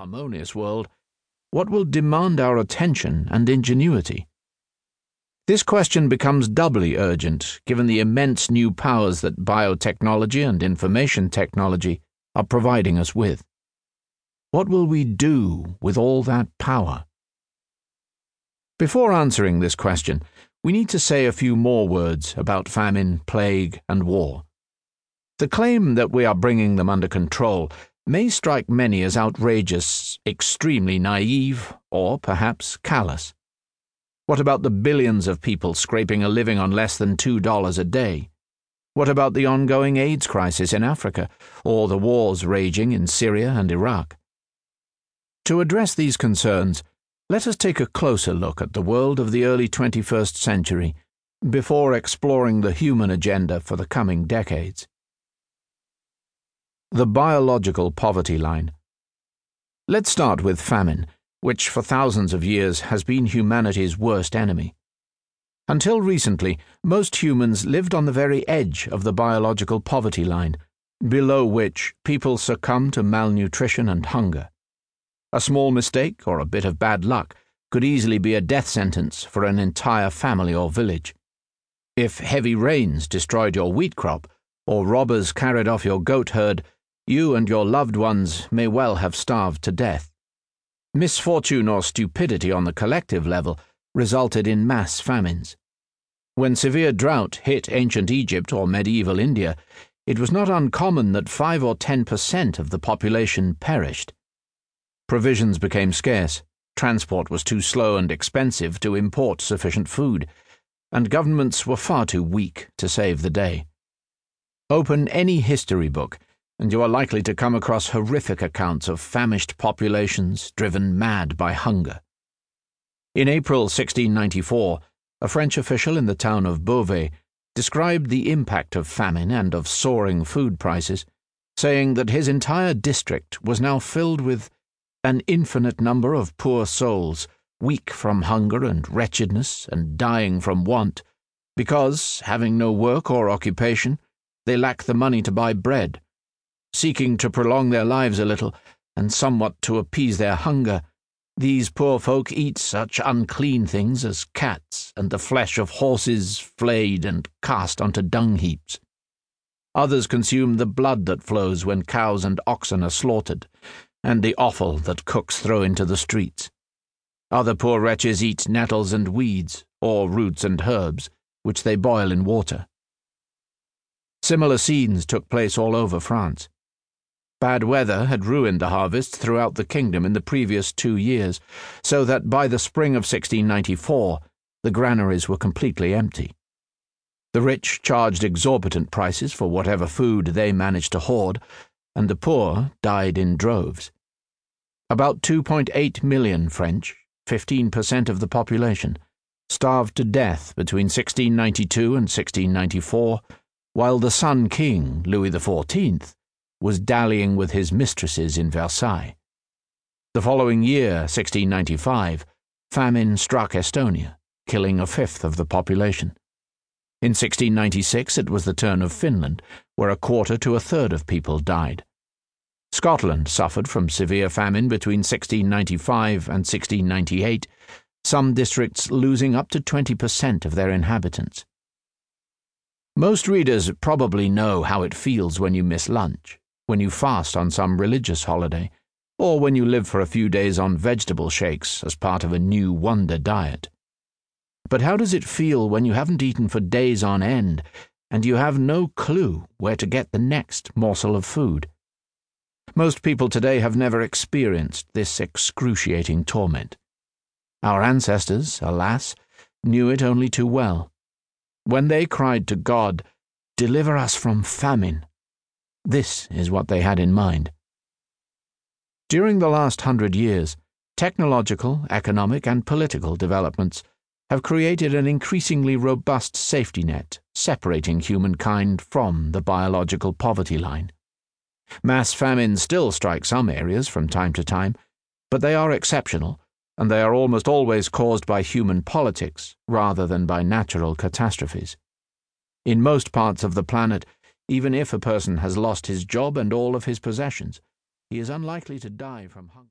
harmonious world, what will demand our attention and ingenuity? This question becomes doubly urgent given the immense new powers that biotechnology and information technology are providing us with. What will we do with all that power? Before answering this question, we need to say a few more words about famine, plague, and war. The claim that we are bringing them under control may strike many as outrageous, extremely naive, or perhaps callous. What about the billions of people scraping a living on less than $2 a day? What about the ongoing AIDS crisis in Africa, or the wars raging in Syria and Iraq? To address these concerns, let us take a closer look at the world of the early 21st century before exploring the human agenda for the coming decades. The biological poverty line. Let's start with famine, which for thousands of years has been humanity's worst enemy. Until recently, most humans lived on the very edge of the biological poverty line, below which people succumb to malnutrition and hunger. A small mistake or a bit of bad luck could easily be a death sentence for an entire family or village. If heavy rains destroyed your wheat crop, or robbers carried off your goat herd, you and your loved ones may well have starved to death. Misfortune or stupidity on the collective level resulted in mass famines. When severe drought hit ancient Egypt or medieval India, it was not uncommon that 5 or 10% of the population perished. Provisions became scarce, transport was too slow and expensive to import sufficient food, and governments were far too weak to save the day. Open any history book, and you are likely to come across horrific accounts of famished populations driven mad by hunger. In April 1694, a French official in the town of Beauvais described the impact of famine and of soaring food prices, saying that his entire district was now filled with an infinite number of poor souls, weak from hunger and wretchedness and dying from want, because, having no work or occupation, they lack the money to buy bread. Seeking to prolong their lives a little, and somewhat to appease their hunger, these poor folk eat such unclean things as cats and the flesh of horses flayed and cast onto dung heaps. Others consume the blood that flows when cows and oxen are slaughtered, and the offal that cooks throw into the streets. Other poor wretches eat nettles and weeds, or roots and herbs, which they boil in water. Similar scenes took place all over France. Bad weather had ruined the harvests throughout the kingdom in the previous 2 years, so that by the spring of 1694 the granaries were completely empty. The rich charged exorbitant prices for whatever food they managed to hoard, and the poor died in droves. About 2.8 million French, 15% of the population, starved to death between 1692 and 1694, while the Sun King, Louis XIV, was dallying with his mistresses in Versailles. The following year, 1695, famine struck Estonia, killing a fifth of the population. In 1696 it was the turn of Finland, where a quarter to a third of people died. Scotland suffered from severe famine between 1695 and 1698, some districts losing up to 20% of their inhabitants. Most readers probably know how it feels when you miss lunch, when you fast on some religious holiday, or when you live for a few days on vegetable shakes as part of a new wonder diet. But how does it feel when you haven't eaten for days on end, and you have no clue where to get the next morsel of food? Most people today have never experienced this excruciating torment. Our ancestors, alas, knew it only too well. When they cried to God, "Deliver us from famine," this is what they had in mind. During the last 100 years, technological, economic, and political developments have created an increasingly robust safety net separating humankind from the biological poverty line. Mass famines still strike some areas from time to time, but they are exceptional, and they are almost always caused by human politics rather than by natural catastrophes. In most parts of the planet, even if a person has lost his job and all of his possessions, he is unlikely to die from hunger.